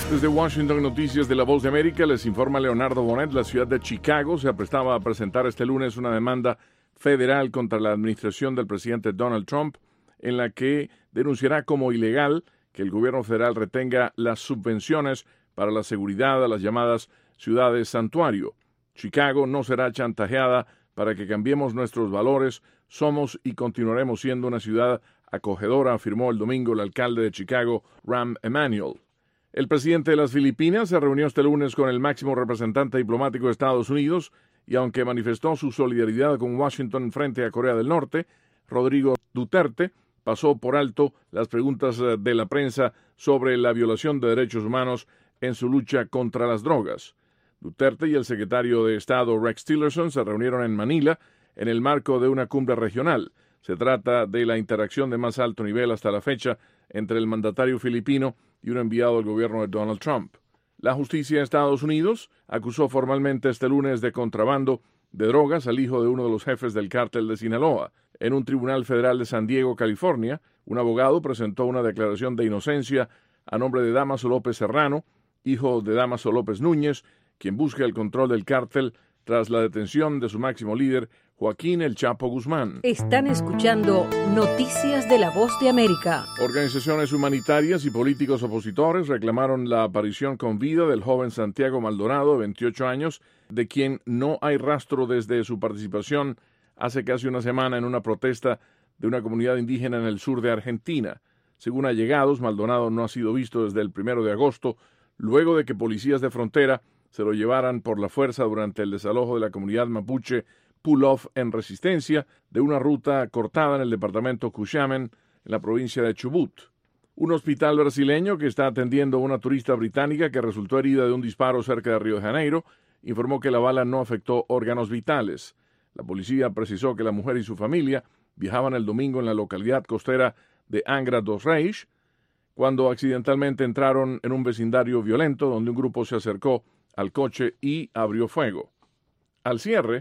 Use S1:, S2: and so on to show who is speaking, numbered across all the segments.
S1: Desde Washington, Noticias de la Voz de América, les informa Leonardo Bonet. La ciudad de Chicago se aprestaba a presentar este lunes una demanda federal contra la administración del presidente Donald Trump, en la que denunciará como ilegal que el gobierno federal retenga las subvenciones para la seguridad a las llamadas ciudades santuario. Chicago no será chantajeada para que cambiemos nuestros valores. Somos y continuaremos siendo una ciudad acogedora, afirmó el domingo el alcalde de Chicago, Rahm Emanuel. El presidente de las Filipinas se reunió este lunes con el máximo representante diplomático de Estados Unidos y aunque manifestó su solidaridad con Washington frente a Corea del Norte, Rodrigo Duterte pasó por alto las preguntas de la prensa sobre la violación de derechos humanos en su lucha contra las drogas. Duterte y el secretario de Estado Rex Tillerson se reunieron en Manila en el marco de una cumbre regional. Se trata de la interacción de más alto nivel hasta la fecha entre el mandatario filipino y un enviado del gobierno de Donald Trump. La justicia de Estados Unidos acusó formalmente este lunes de contrabando de drogas al hijo de uno de los jefes del cártel de Sinaloa. En un tribunal federal de San Diego, California, un abogado presentó una declaración de inocencia a nombre de Dámaso López Serrano, hijo de Dámaso López Núñez, quien busca el control del cártel tras la detención de su máximo líder, Joaquín El Chapo Guzmán.
S2: Están escuchando Noticias de la Voz de América.
S1: Organizaciones humanitarias y políticos opositores reclamaron la aparición con vida del joven Santiago Maldonado, de 28 años, de quien no hay rastro desde su participación hace casi una semana en una protesta de una comunidad indígena en el sur de Argentina. Según allegados, Maldonado no ha sido visto desde el 1 de agosto, luego de que policías de frontera se lo llevaran por la fuerza durante el desalojo de la comunidad mapuche Pull-Off en Resistencia de una ruta cortada en el departamento Cuxiamen, en la provincia de Chubut. Un hospital brasileño que está atendiendo a una turista británica que resultó herida de un disparo cerca de Río de Janeiro informó que la bala no afectó órganos vitales. La policía precisó que la mujer y su familia viajaban el domingo en la localidad costera de Angra dos Reis, cuando accidentalmente entraron en un vecindario violento donde un grupo se acercó al coche y abrió fuego. Al cierre,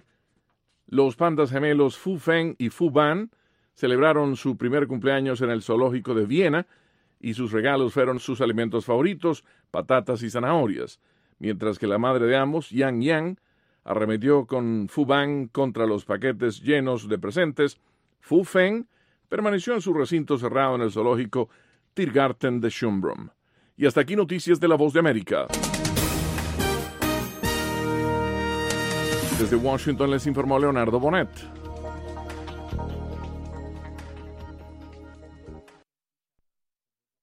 S1: los pandas gemelos Fu Feng y Fu Ban celebraron su primer cumpleaños en el zoológico de Viena y sus regalos fueron sus alimentos favoritos, patatas y zanahorias, mientras que la madre de ambos, Yang Yang, arremetió con Fu Ban contra los paquetes llenos de presentes. Fu Feng permaneció en su recinto cerrado en el zoológico Tiergarten de Schönbrunn. Y hasta aquí Noticias de la Voz de América. Desde Washington les informó Leonardo Bonet.